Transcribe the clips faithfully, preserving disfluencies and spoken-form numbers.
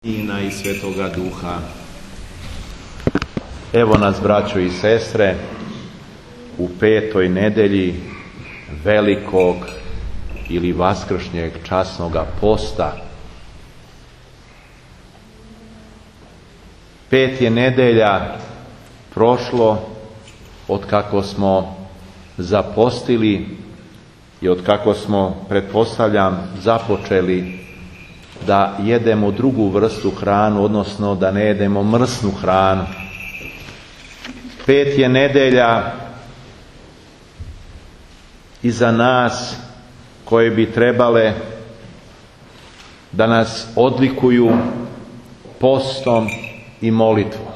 Sina i Svetoga Duha. Evo nas, braćo i sestre, u petoj nedelji velikog ili vaskršnjeg časnoga posta. Pet je nedelja prošlo od kako smo zapostili i od kako smo, pretpostavljam, započeli da jedemo drugu vrstu hranu, odnosno da ne jedemo mrsnu hranu. Pet je nedelja iza nas koje bi trebale da nas odlikuju postom i molitvom.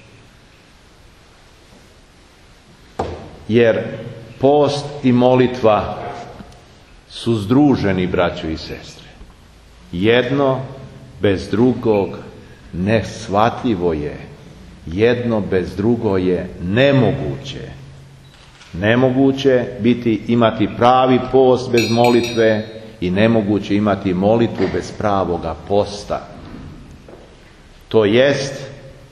Jer post i molitva su združeni, braćo i sestre. Jedno bez drugog neshvatljivo je. Jedno bez drugo je nemoguće. Nemoguće biti imati pravi post bez molitve i nemoguće imati molitvu bez pravoga posta. To jest,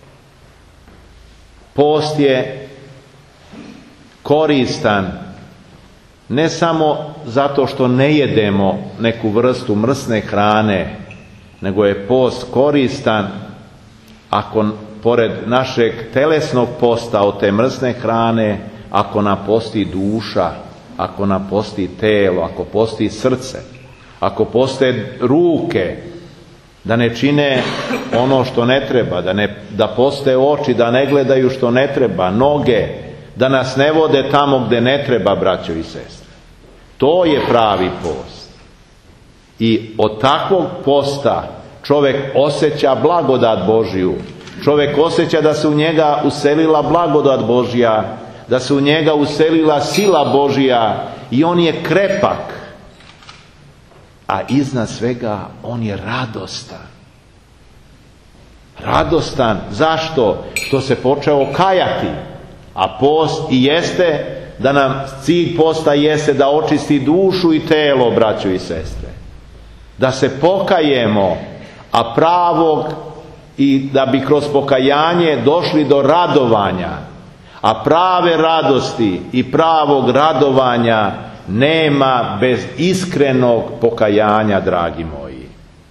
post je koristan ne samo zato što ne jedemo neku vrstu mrsne hrane, nego je post koristan ako pored našeg telesnog posta od te mrsne hrane, ako nam posti duša, ako nam posti telo, ako posti srce, ako poste ruke, da ne čine ono što ne treba, da, ne, da poste oči, da ne gledaju što ne treba, noge, da nas ne vode tamo gde ne treba, braćo i sestre. To je pravi post. I od takvog posta čovjek osjeća blagodat Božju. Čovjek osjeća da se u njega uselila blagodat Božja, da se u njega uselila sila Božja i on je krepak. A iznad svega on je radostan. Radostan. Zašto? Što se počeo kajati. A post i jeste da nam cilj posta jeste da očisti dušu i telo, braćo i sestre. Da se pokajemo, a pravog i da bi kroz pokajanje došli do radovanja. A prave radosti i pravog radovanja nema bez iskrenog pokajanja, dragi moji.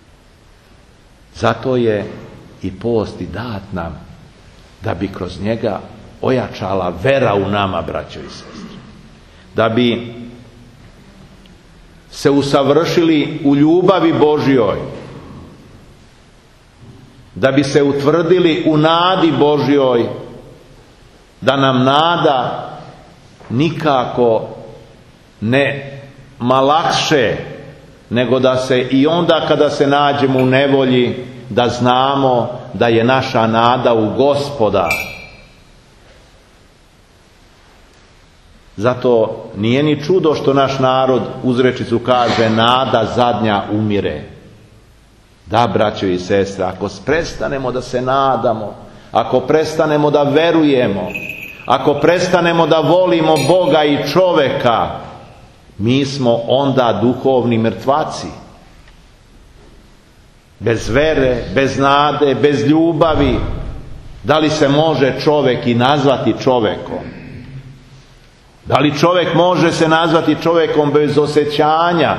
Zato je i post i dat nam da bi kroz njega ojačala vera u nama, braćo i sestre. Da bi se usavršili u ljubavi Božjoj. Da bi se utvrdili u nadi Božjoj. Da nam nada nikako ne malakše, nego da se i onda kada se nađemo u nevolji, da znamo da je naša nada u Gospoda. Zato nije ni čudo što naš narod uzrečicu kaže nada zadnja umire. Da, braćo i sestre, ako prestanemo da se nadamo, ako prestanemo da verujemo, ako prestanemo da volimo Boga i čoveka, mi smo onda duhovni mrtvaci. Bez vere, bez nade, bez ljubavi, da li se može čovek i nazvati čovekom? Da li čovjek može se nazvati čovjekom bez osjećanja?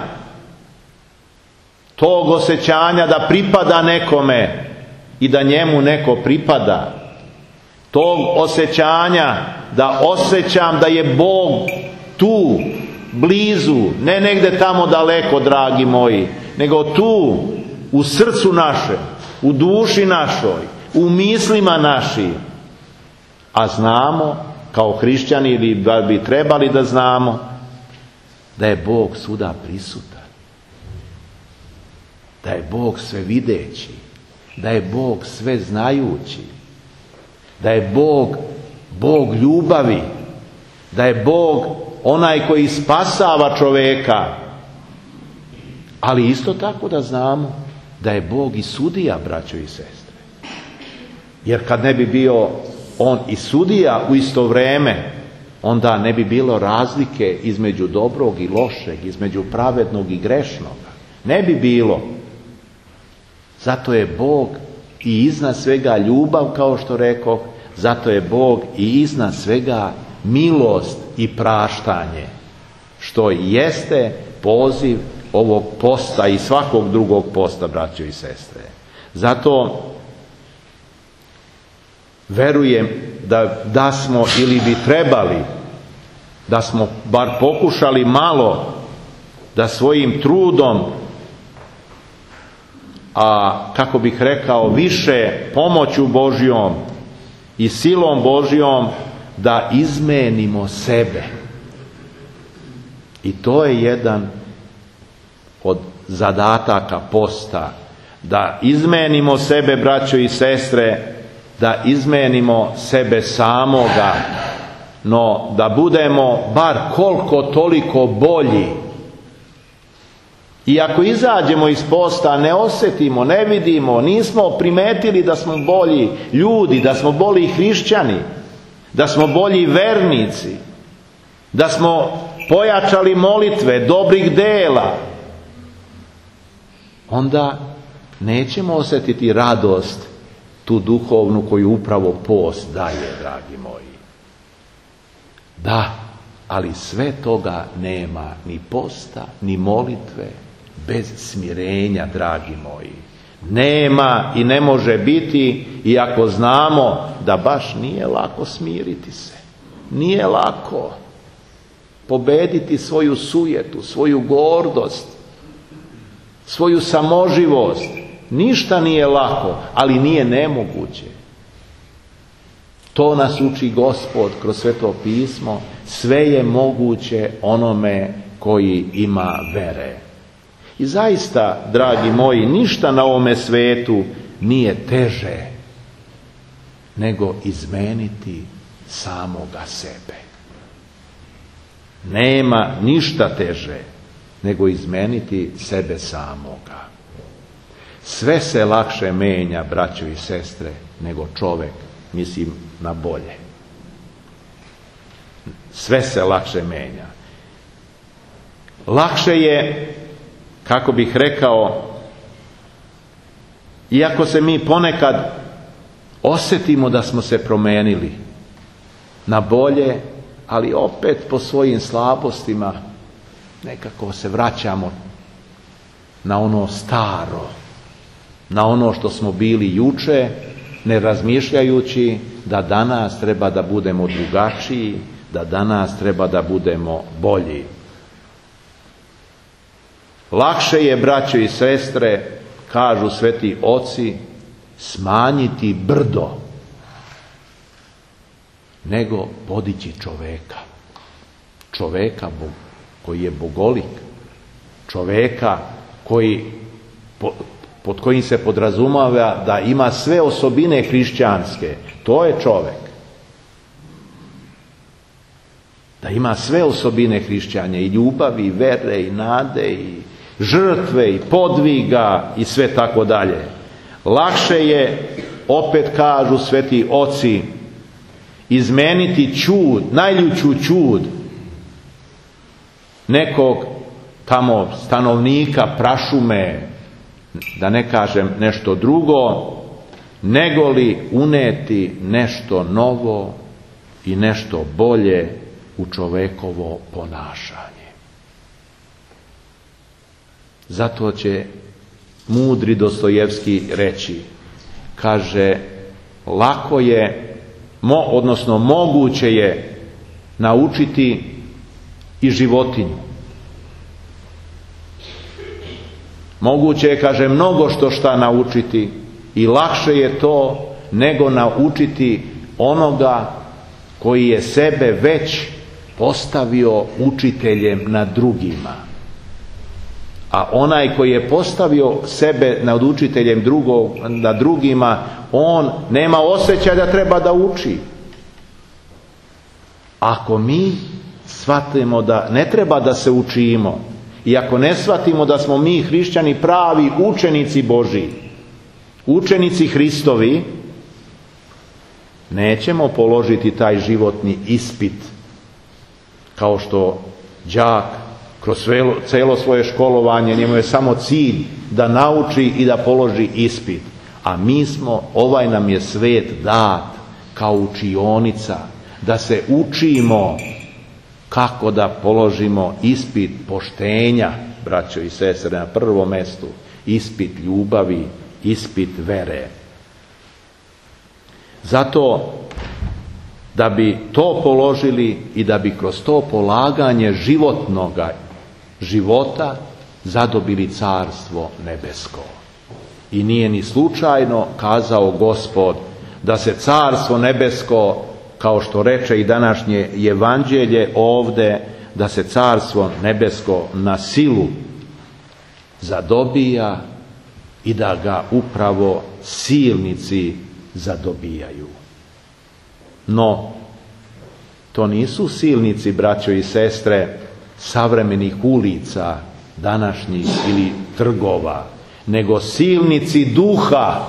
Tog osjećanja da pripada nekome i da njemu neko pripada. Tog osjećanja da osjećam da je Bog tu, blizu, ne negde tamo daleko, dragi moji, nego tu, u srcu našem, u duši našoj, u mislima našim. A znamo, kao hrišćani, ili da bi trebali da znamo, da je Bog svuda prisutan. Da je Bog sve videći. Da je Bog sve znajući. Da je Bog Bog ljubavi. Da je Bog onaj koji spasava čoveka. Ali isto tako da znamo da je Bog i sudija, braćo i sestre. Jer kad ne bi bio on i sudija u isto vrijeme, onda ne bi bilo razlike između dobrog i lošeg, između pravednog i grešnog. Ne bi bilo. Zato je Bog i iznad svega ljubav, kao što rekoh, zato je Bog i iznad svega milost i praštanje, što jeste poziv ovog posta i svakog drugog posta, braćo i sestre. Zato verujem da, da smo ili bi trebali da smo bar pokušali malo da svojim trudom, a kako bih rekao više pomoću Božjom i silom Božjom, da izmenimo sebe. I to je jedan od zadataka posta, da izmenimo sebe, braćo i sestre, da izmenimo sebe samoga, no da budemo bar koliko toliko bolji. I ako izađemo iz posta, ne osjetimo, ne vidimo, nismo primetili da smo bolji ljudi, da smo bolji hrišćani, da smo bolji vernici, da smo pojačali molitve, dobrih dela, onda nećemo osjetiti radost, tu duhovnu koju upravo post daje, dragi moji. Da, ali sve toga nema, ni posta, ni molitve, bez smirenja, dragi moji. Nema i ne može biti, iako znamo da baš nije lako smiriti se. Nije lako pobediti svoju sujetu, svoju gordost, svoju samoživost. Ništa nije lako, ali nije nemoguće. To nas uči Gospod kroz Sveto pismo. Sve je moguće onome koji ima vere. I zaista, dragi moji, ništa na ovome svetu nije teže nego izmeniti samoga sebe. Nema ništa teže nego izmeniti sebe samoga. Sve se lakše menja, braćo i sestre, nego čovjek, mislim na bolje. Sve se lakše menja. Lakše je, kako bih rekao, iako se mi ponekad osjetimo da smo se promenili na bolje, ali opet po svojim slabostima nekako se vraćamo na ono staro, na ono što smo bili juče, ne razmišljajući da danas treba da budemo drugačiji, da danas treba da budemo bolji. Lakše je, braćo i sestre, kažu sveti oci, smanjiti brdo nego podići čoveka. Čoveka koji je bogolik, čoveka koji, pod kojim se podrazumava da ima sve osobine hrišćanske. To je čovek. Da ima sve osobine hrišćanje, i ljubavi, i vere, i nade, i žrtve, i podviga, i sve tako dalje. Lakše je, opet kažu sveti oci, izmeniti čud, najljuću čud nekog tamo stanovnika prašume, da ne kažem nešto drugo, nego li uneti nešto novo i nešto bolje u čovekovo ponašanje. Zato će mudri Dostojevski reći, kaže, lako je, mo, odnosno moguće je naučiti i životinju. Moguće je, kaže, mnogo što šta naučiti i lakše je to nego naučiti onoga koji je sebe već postavio učiteljem nad drugima. A onaj koji je postavio sebe nad učiteljem drugog, nad drugima, on nema osjećaja da treba da uči. Ako mi shvatimo da ne treba da se učimo, i ako ne shvatimo da smo mi hrišćani pravi učenici Božji, učenici Hristovi, nećemo položiti taj životni ispit kao što đak kroz celo svoje školovanje, njemu je samo cilj da nauči i da položi ispit. A mi smo, ovaj nam je svet dat kao učionica, da se učimo kako da položimo ispit poštenja, braćo i sestre, na prvom mjestu, ispit ljubavi, ispit vere. Zato, da bi to položili i da bi kroz to polaganje životnoga života zadobili carstvo nebesko. I nije ni slučajno kazao Gospod da se carstvo nebesko, kao što reče i današnje evanđelje ovde, da se carstvo nebesko na silu zadobija i da ga upravo silnici zadobijaju. No, to nisu silnici, braćo i sestre, savremenih ulica, današnjih ili trgova, nego silnici duha.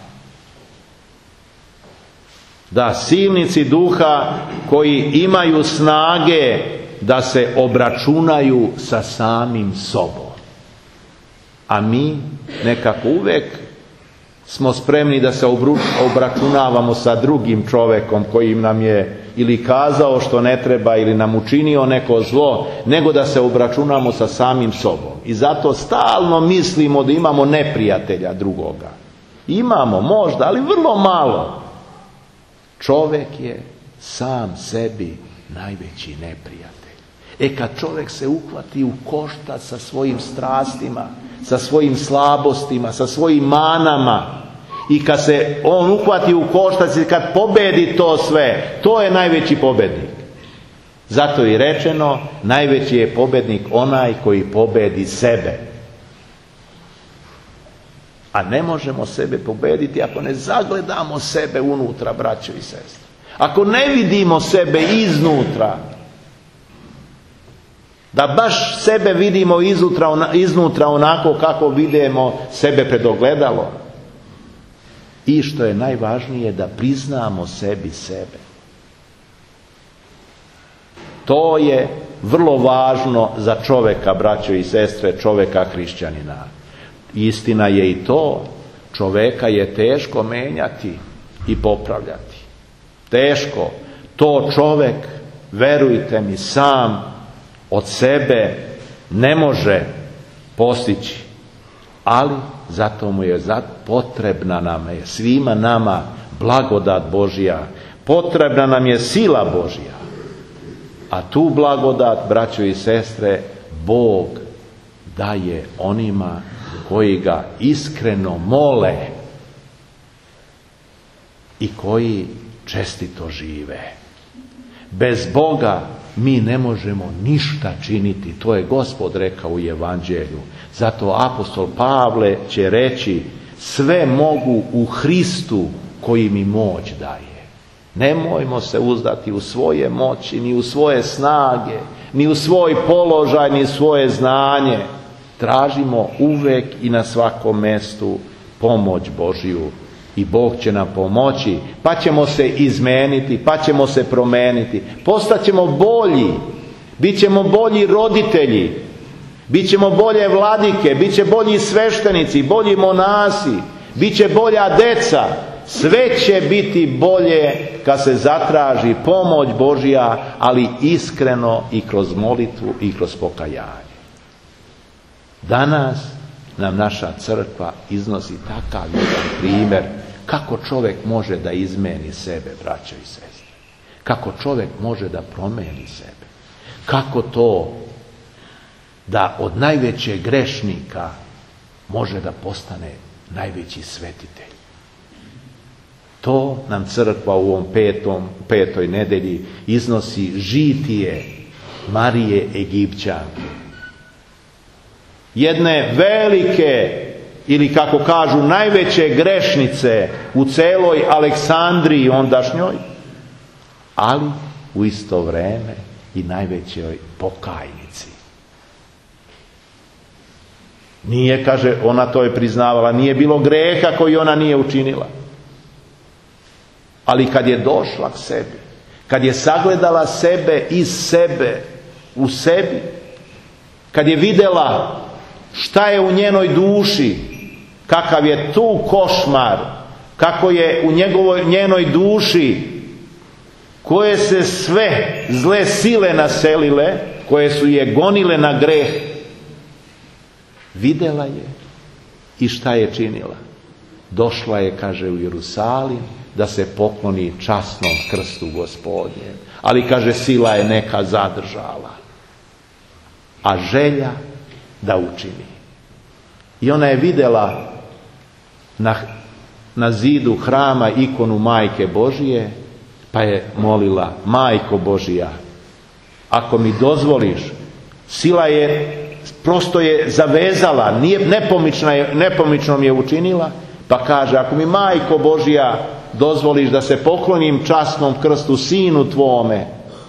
Da, silnici duha koji imaju snage da se obračunaju sa samim sobom. A mi nekako uvek smo spremni da se obračunavamo sa drugim čovekom koji nam je ili kazao što ne treba ili nam učinio neko zlo, nego da se obračunamo sa samim sobom. I zato stalno mislimo da imamo neprijatelja drugoga. Imamo možda, ali vrlo malo. Čovek je sam sebi najveći neprijatelj. E kad čovjek se uhvati u koštac sa svojim strastima, sa svojim slabostima, sa svojim manama, i kad se on uhvati u koštac i kad pobedi to sve, to je najveći pobednik. Zato je rečeno, najveći je pobednik onaj koji pobedi sebe. A ne možemo sebe pobediti ako ne zagledamo sebe unutra, braćo i sestre. Ako ne vidimo sebe iznutra, da baš sebe vidimo iznutra, iznutra onako kako vidimo sebe pred ogledalo. I što je najvažnije, da priznamo sebi sebe. To je vrlo važno za čoveka, braćo i sestre, čoveka hrišćanina. Istina je i to, čoveka je teško menjati i popravljati. Teško. To čovek, verujte mi, sam od sebe ne može postići. Ali zato mu je potrebna nam je, svima nama, blagodat Božja. Potrebna nam je sila Božja. A tu blagodat, braćo i sestre, Bog daje onima koji ga iskreno mole i koji čestito žive. Bez Boga mi ne možemo ništa činiti. To je Gospod rekao u evanđelju. Zato apostol Pavle će reći, sve mogu u Hristu koji mi moć daje. Nemojmo se uzdati u svoje moći, ni u svoje snage, ni u svoj položaj, ni u svoje znanje. Tražimo uvek i na svakom mjestu pomoć Božju. I Bog će nam pomoći, pa ćemo se izmeniti, pa ćemo se promeniti. Postaćemo bolji, bit ćemo bolji roditelji, bit ćemo bolje vladike, bit će bolji sveštenici, bolji monasi, bit će bolja deca. Sve će biti bolje kad se zatraži pomoć Božja, ali iskreno i kroz molitvu i kroz pokajanje. Danas nam naša crkva iznosi takav jedan primjer kako čovjek može da izmeni sebe, braćo i sestre. Kako čovjek može da promeni sebe. Kako to da od najvećeg grešnika može da postane najveći svetitelj. To nam crkva u ovom petom, petoj nedelji iznosi žitije Marije Egipćanke. Jedne velike, ili kako kažu, najveće grešnice u celoj Aleksandriji ondašnjoj, ali u isto vreme i najvećoj pokajnici. Nije, kaže, ona to je priznavala, nije bilo greha koji ona nije učinila. Ali kad je došla k sebi, kad je sagledala sebe iz sebe, u sebi, kad je vidjela šta je u njenoj duši, kakav je tu košmar, kako je u njegovoj, njenoj duši, koje se sve zle sile naselile, koje su je gonile na greh, vidjela je i šta je činila? Došla je, kaže, u Jerusalim da se pokloni časnom krstu Gospodnjem. Ali, kaže, sila je neka zadržala, a želja da učini. I ona je vidjela na, na zidu hrama ikonu Majke Božije, pa je molila: Majko Božija, ako mi dozvoliš, sila je, prosto je zavezala, nije nepomična je, nepomičnom je učinila, pa kaže: ako mi, Majko Božija, dozvoliš da se poklonim časnom krstu sinu tvome,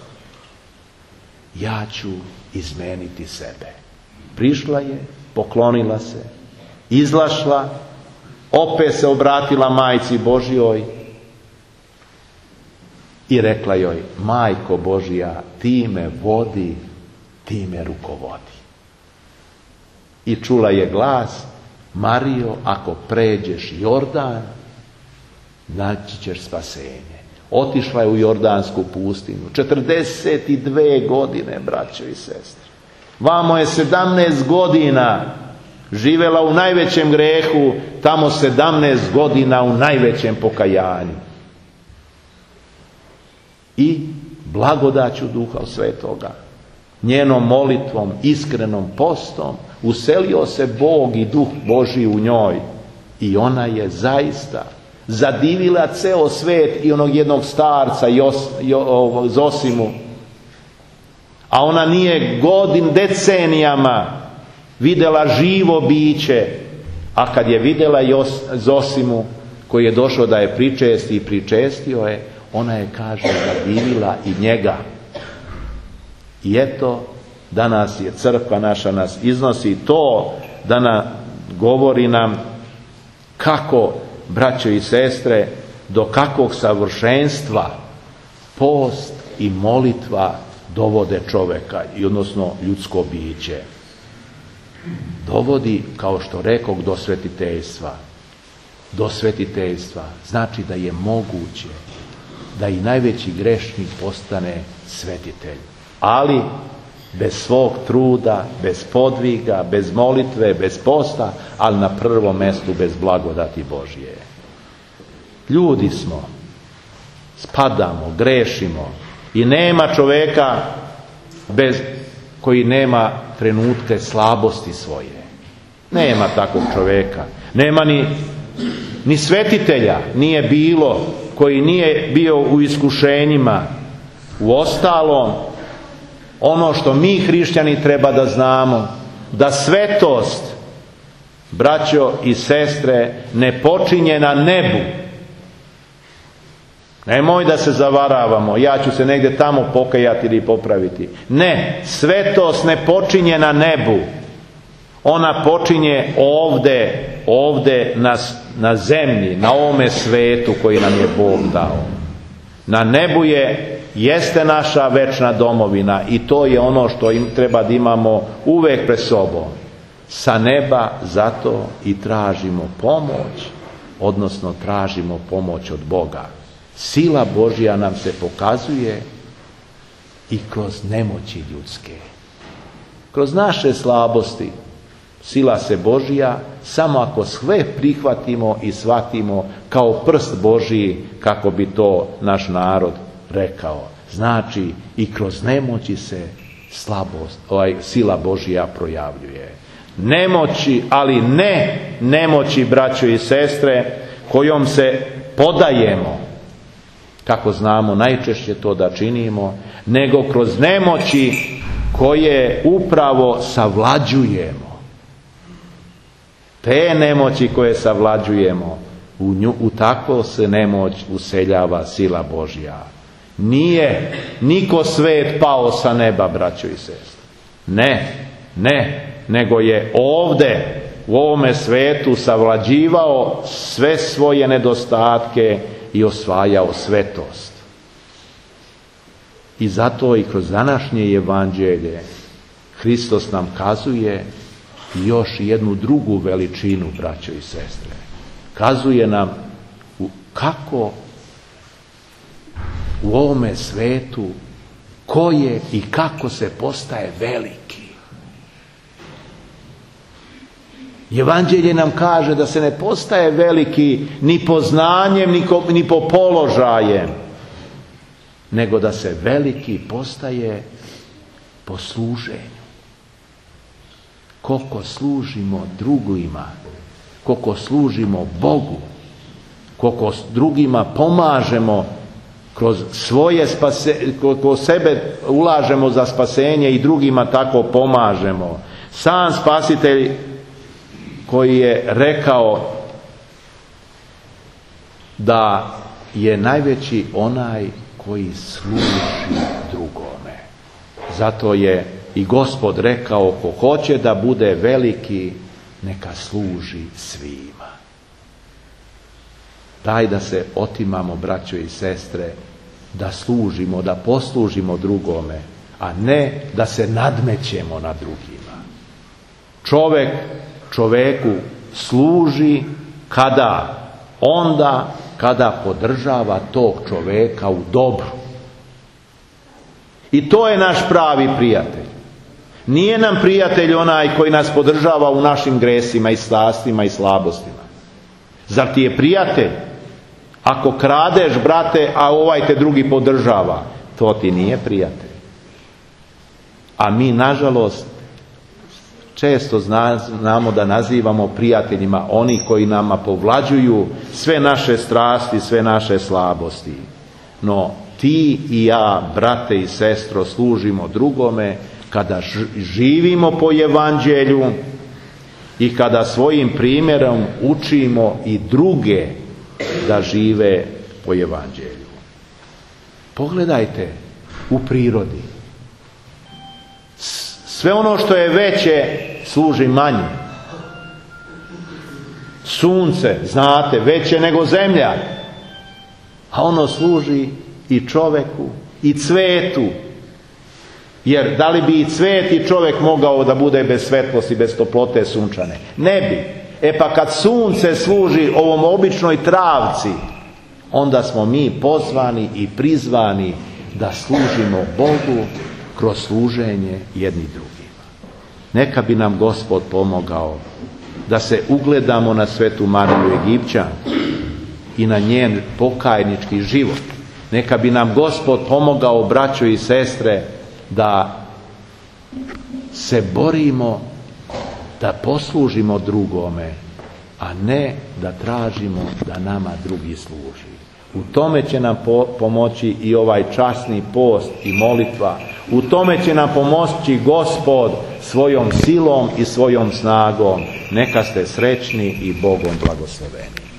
ja ću izmeniti sebe. Prišla je, poklonila se, izlašla, opet se obratila Majci Božjoj i rekla joj: Majko Božja, ti me vodi, ti me rukovodi. I čula je glas: Marijo, ako pređeš Jordan, naći ćeš spasenje. Otišla je u Jordansku pustinju. četrdeset dvije godine, braćo i sestre. Vamo je sedamnaest godina živjela u najvećem grehu, tamo sedamnaest godina u najvećem pokajanju. I blagodaću Duha Svetoga, njenom molitvom, iskrenom postom, uselio se Bog i Duh Božji u njoj. I ona je zaista zadivila ceo svet i onog jednog starca Jos, jo, Zosimu. A ona nije godin decenijama vidjela živo biće, a kad je vidjela Jos, Zosimu, koji je došao da je pričesti i pričestio je, ona je, kaže, zadivila i njega. I eto, danas je crkva naša nas iznosi to, da nam govori nam kako, braćo i sestre, do kakvog savršenstva post i molitva dovode čoveka, i odnosno ljudsko biće. Dovodi, kao što rekog, do svetiteljstva. Do svetiteljstva znači da je moguće da i najveći grešnik postane svetitelj. Ali bez svog truda, bez podviga, bez molitve, bez posta, ali na prvom mjestu bez blagodati Božje. Ljudi smo, spadamo, grešimo i nema čovjeka bez, koji nema trenutke slabosti svoje. Nema takvog čovjeka. Nema ni, ni svetitelja nije bilo koji nije bio u iskušenjima. Uostalom, ono što mi hrišćani treba da znamo, da svetost, braćo i sestre, ne počinje na nebu. Nemoj da se zavaravamo, ja ću se negdje tamo pokajati ili popraviti. Ne, svetost ne počinje na nebu. Ona počinje ovdje, ovdje na, na zemlji, na ovome svetu koji nam je Bog dao. Na nebu je, jeste naša večna domovina i to je ono što im treba da imamo uvek pred sobom. Sa neba zato i tražimo pomoć, odnosno tražimo pomoć od Boga. Sila Božja nam se pokazuje i kroz nemoći ljudske. Kroz naše slabosti sila se Božja, samo ako sve prihvatimo i shvatimo kao prst Božji, kako bi to naš narod rekao. Znači i kroz nemoći se slabost, ovaj, sila Božja projavljuje. Nemoći, ali ne nemoći, braćo i sestre, kojom se podajemo, kako znamo najčešće to da činimo, nego kroz nemoći koje upravo savlađujemo. Te nemoći koje savlađujemo, u, nju, u takvu se nemoć useljava sila Božja. Nije niko svet pao sa neba, braćo i sestre. Ne, ne, nego je ovdje u ovome svetu savlađivao sve svoje nedostatke i osvajao svetost. I zato i kroz današnje evanđelje Hristos nam kazuje i još jednu drugu veličinu, braćo i sestre. Kazuje nam kako u ovome svetu, ko je i kako se postaje veliki. Evanđelje nam kaže da se ne postaje veliki ni po znanjem, ni, ko, ni po položajem, nego da se veliki postaje po služenju. Koliko služimo drugima, koliko služimo Bogu, koliko drugima pomažemo kroz svoje spase, koliko sebe ulažemo za spasenje i drugima tako pomažemo. Sam Spasitelj koji je rekao da je najveći onaj koji služi drugome. Zato je i Gospod rekao, ko hoće da bude veliki, neka služi svima. Daj da se otimamo, braćo i sestre, da služimo, da poslužimo drugome, a ne da se nadmećemo na drugima. Čovjek čovjeku služi kada? Onda kada podržava tog čovjeka u dobru. I to je naš pravi prijatelj. Nije nam prijatelj onaj koji nas podržava u našim gresima i strastima i slabostima. Zar ti je prijatelj ako kradeš, brate, a ovaj te drugi podržava? To ti nije prijatelj. A mi, nažalost, često znamo da nazivamo prijateljima oni koji nama povlađuju sve naše strasti, sve naše slabosti. No, ti i ja, brate i sestro, služimo drugome kada živimo po evanđelju i kada svojim primjerom učimo i druge da žive po evanđelju. Pogledajte u prirodi. Sve ono što je veće služi manje. Sunce, znate, veće nego zemlja, a ono služi i čoveku i cvetu. Jer da li bi i cvet i čovjek mogao da bude bez svetlosti, bez toplote sunčane? Ne bi. E pa kad sunce služi ovom običnoj travci, onda smo mi pozvani i prizvani da služimo Bogu kroz služenje jedni drugima. Neka bi nam Gospod pomogao da se ugledamo na svetu Mariju Egipćanku i na njen pokajnički život. Neka bi nam Gospod pomogao, braćo i sestre, da se borimo da poslužimo drugome, a ne da tražimo da nama drugi služi. U tome će nam po- pomoći i ovaj časni post i molitva. U tome će nam pomoći Gospod svojom silom i svojom snagom. Neka ste srećni i Bogom blagosloveni.